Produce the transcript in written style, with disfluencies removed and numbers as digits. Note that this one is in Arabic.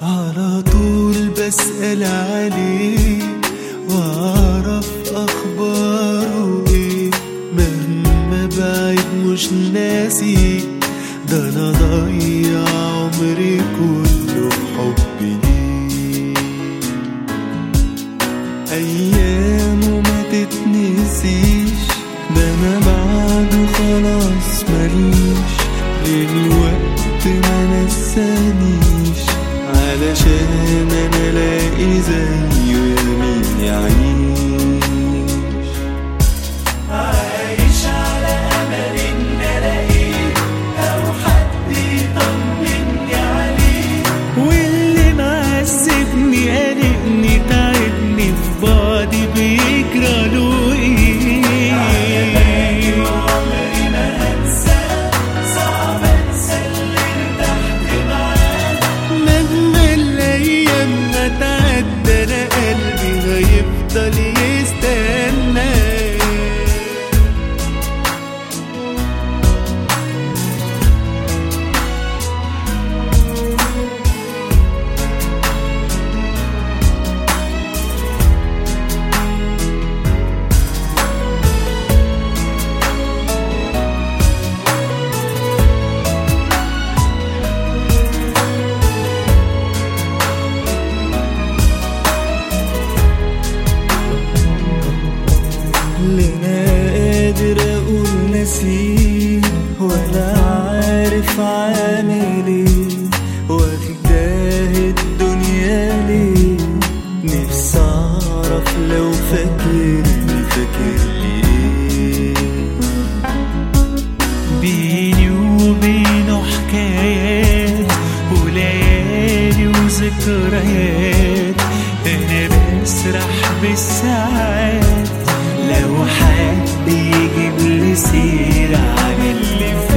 على طول بسأل عليه واعرف اخباره ايه، مهما بعيد مش ناسي، ده انا ضيع عمري كله في حبي ليه. ايامه ما تتنسيش، ده انا بعده خلاص ماليش، للوقت ما نسانيش، علشان انا الاقي زيه يمين يعيش. عايش على امل ان الاقيه او حد يطمني عليه، واللي معذبني قلقني تعبني في بعضي بيجراله ايه. عمري ما هنساه، صعب انسى اللي ارتحت معاه، مهما الايام ما تعدى انا قلبي هيفضل يستنى. لا قادر اقول نسيه ولا عارف عامل ايه، واخداه الدنيا ليه، نفسي اعرف لو فاكرني فاكرني ايه. بيني وبينه حكايات وليالي وذكريات، انا بسرح بالساعات لو حد يجيب لي سيرة عن اللي